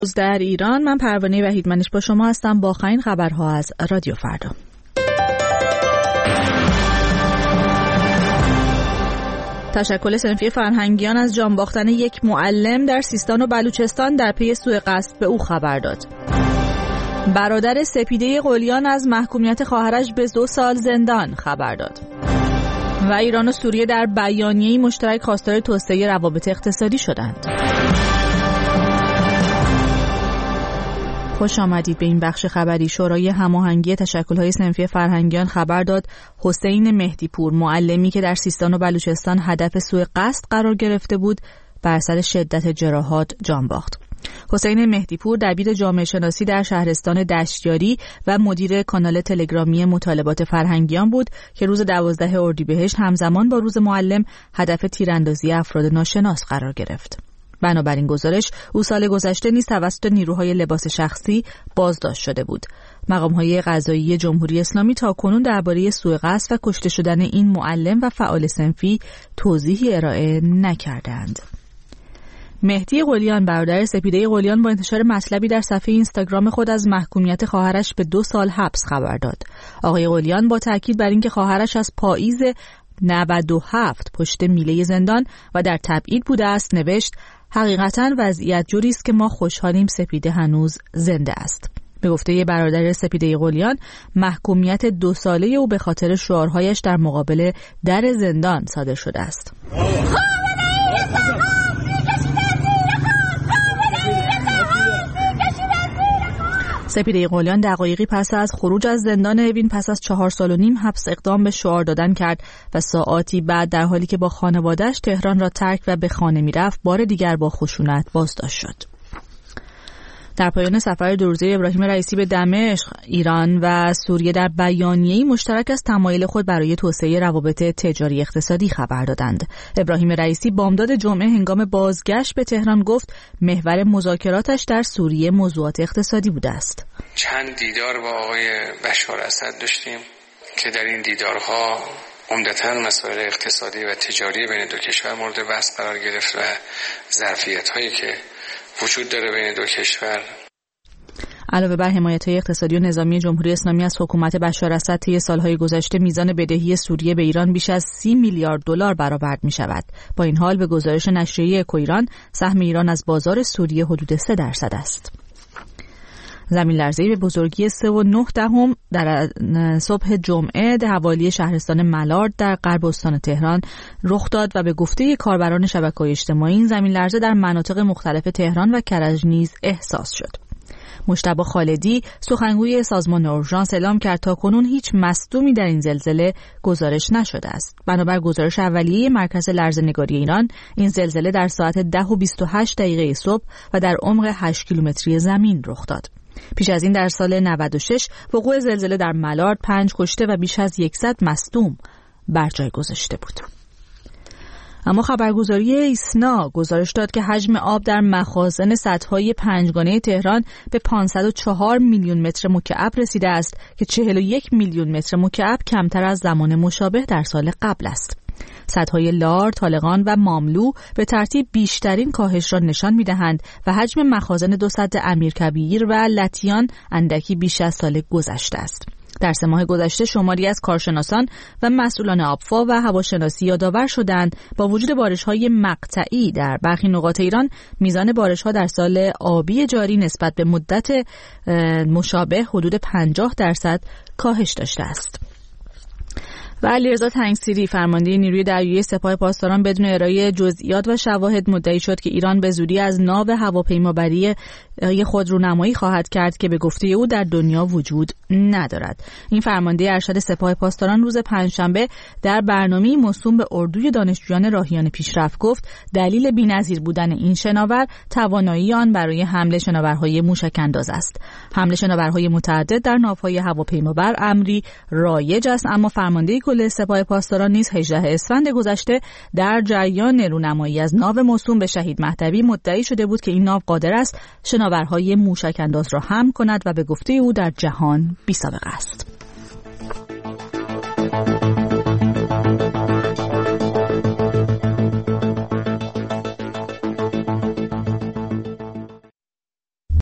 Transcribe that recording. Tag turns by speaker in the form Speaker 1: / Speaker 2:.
Speaker 1: در ایران. من پروانه وحیدمنش با شما هستم با آخرین خبرها از رادیو فردا. تشکل صنفی فرهنگیان از جان باختن یک معلم در سیستان و بلوچستان در پی سوء قصد به او خبر داد. برادر سپیده قلیان از محکومیت خواهرش به 2 سال زندان خبر داد. و ایران و سوریه در بیانیه‌ای مشترک خواستار توسعه روابط اقتصادی شدند. خوش آمدید به این بخش خبری. شورای هماهنگی تشکل‌های صنفی فرهنگیان خبر داد حسین مهدیپور، معلمی که در سیستان و بلوچستان هدف سوء قصد قرار گرفته بود، بر اثر شدت جراحات جان باخت. حسین مهدیپور دبیر جامعه شناسی در شهرستان دشتیاری و مدیر کانال تلگرامی مطالبات فرهنگیان بود که روز 12 اردیبهشت همزمان با روز معلم هدف تیراندازی افراد ناشناس قرار گرفت. بنابراین گزارش او سال گذشته نیز توسط نیروهای لباس شخصی بازداشت شده بود. مقام‌های قضایی جمهوری اسلامی تاکنون درباره سوء قصد و کشته شدن این معلم و فعال صنفی توضیحی ارائه نکردند. مهدی قلیان، برادر سپیده قلیان، با انتشار مطلبی در صفحه اینستاگرام خود از محکومیت خواهرش به 2 سال حبس خبر داد. آقای قلیان با تاکید بر اینکه خواهرش از پاییز 97 پشت میله زندان و در تبعید بوده است نوشت: حقیقتاً وضعیت جوری است که ما خوشحالیم سپیده هنوز زنده است. به گفته برادر سپیده قلیان، محکومیت 2 ساله او به خاطر شعارهایش در مقابل در زندان صادر شده است. سپیده قلیان دقایقی پس از خروج از زندان اوین پس از 4 سال و نیم حبس اقدام به شعار دادن کرد و ساعاتی بعد در حالی که با خانواده‌اش تهران را ترک و به خانه می‌رفت بار دیگر با خشونت بازداشت شد. در پایان سفر 2 روزه ابراهیم رئیسی به دمشق، ایران و سوریه در بیانیه‌ای مشترک از تمایل خود برای توسعه روابط تجاری اقتصادی خبر دادند. ابراهیم رئیسی بامداد جمعه هنگام بازگشت به تهران گفت محور مذاکراتش در سوریه موضوعات اقتصادی بوده است.
Speaker 2: چند دیدار با آقای بشار اسد داشتیم که در این دیدارها عمدتاً مسائل اقتصادی و تجاری بین 2 کشور مورد بحث قرار گرفت و ظرفیت‌هایی که وجود داره بین 2 کشور.
Speaker 1: علاوه بر حمایت‌های اقتصادی و نظامی جمهوری اسلامی از حکومت بشار اسد، طی سالهای گذشته میزان بدهی سوریه به ایران بیش از 30 میلیارد دلار برآورد می‌شود. با این حال به گزارش نشریه اکوایران، سهم ایران از بازار سوریه حدود 3% است. زمین لرزه‌ای به بزرگی 3.9 در صبح جمعه در حوالی شهرستان ملارد در غرب استان تهران رخ داد و به گفته کاربران شبکه‌های اجتماعی این زمین لرزه در مناطق مختلف تهران و کرج نیز احساس شد. مجتبی خالدی، سخنگوی سازمان اورژانس، اعلام کرد تاکنون هیچ مصدومی در این زلزله گزارش نشده است. بنابر گزارش اولیه مرکز لرزه‌نگاری ایران، این زلزله در ساعت 10:28 صبح و در عمق 8 کیلومتری زمین رخ داد. پیش از این در سال 96 وقوع زلزله در ملارد 5 کشته و بیش از 100 مصدوم بر جای گذاشته بود. اما خبرگزاری ایسنا گزارش داد که حجم آب در مخازن سدهای 5گانه تهران به 504 میلیون متر مکعب رسیده است که 41 میلیون متر مکعب کمتر از زمان مشابه در سال قبل است. سدهای لار، طالقان و ماملو به ترتیب بیشترین کاهش را نشان می‌دهند و حجم مخازن 2 سد امیرکبیر و لطیان اندکی بیش از سال گذشته است. در 3 ماه گذشته شماری از کارشناسان و مسئولان آبفا و هواشناسی یادآور شدند با وجود بارش‌های مقطعی در برخی نقاط ایران، میزان بارش‌ها در سال آبی جاری نسبت به مدت مشابه حدود 50% کاهش داشته است. و علیرضا تنگسیری، فرمانده نیروی دریایی سپاه پاسداران، بدون ارائه جزئیات و شواهد مدعی شد که ایران به زودی از ناو هواپیمابری خود رونمایی خواهد کرد که به گفته او در دنیا وجود ندارد. این فرمانده ارشد سپاه پاسداران روز پنجشنبه در برنامه‌ای موسوم به اردوی دانشجویان راهیان پیشرفت گفت دلیل بی‌نظیر بودن این شناور توانایی آن برای حمل شناورهای موشک‌انداز است. حمل شناورهای متعدد در ناوهای هواپیمابر امری رایج است، اما فرمانده کل سپاه پاسداران نیز 18 اسفند گذشته در جریان رونمایی از ناو موسوم به شهید مهدوی مدعی شده بود که این ناو قادر است شناورهای موشک‌انداز را حمل کند و به گفته او در جهان بی‌سابقه است.